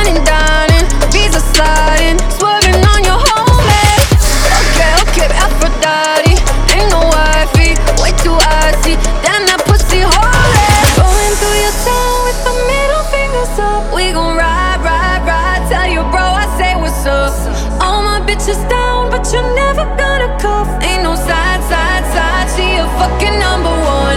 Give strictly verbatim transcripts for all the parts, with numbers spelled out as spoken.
Running down in Visa sliding, swerving on your homie. Okay, okay, Aphrodite, ain't no wifey, way too icy. Damn, that pussy holy. Going through your town with the middle fingers up. We gon' ride, ride, ride. Tell your bro I say what's up. All my bitches down, but you're never gonna cuff. Ain't no side, side, side. She a fucking number one.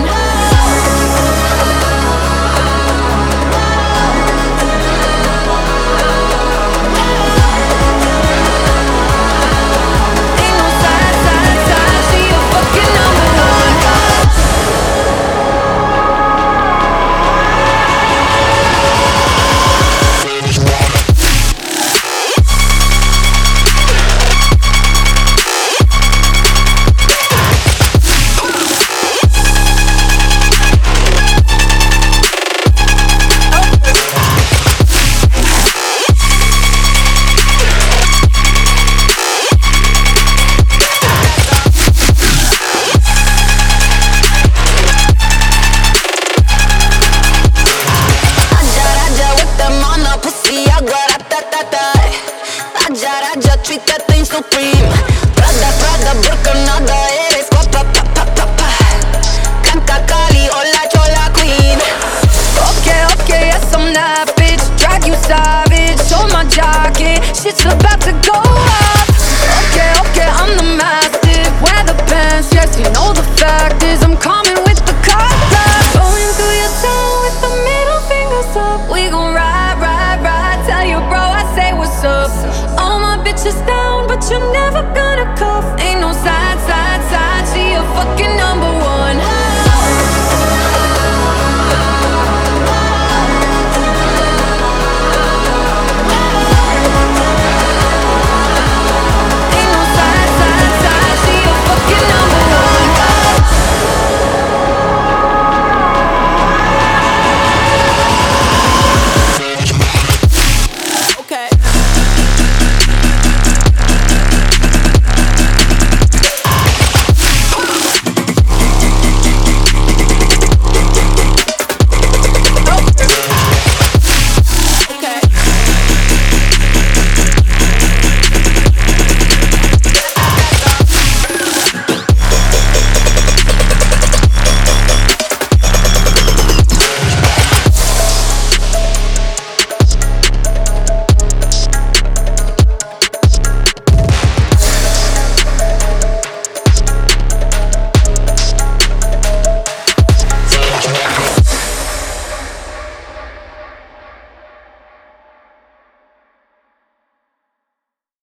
Treat that thing supreme. Prada, Prada, Burkanada, eres guapa, pa, pa, pa, pa. Blanca Cali, hola, chola queen. Okay, okay, yes I'm that bitch. Drag you savage, show my jacket. Shit's about to go up. Okay, okay, I'm the mastiff. Wear the pants, yes, you know the fact is I'm coming with the cops. Going through your town with the middle fingers up. We gon' ride, ride, ride. Tell your bro I say what's up. All my bitches down, but you're never gonna cuff. Ain't no side, side, side. She a fucking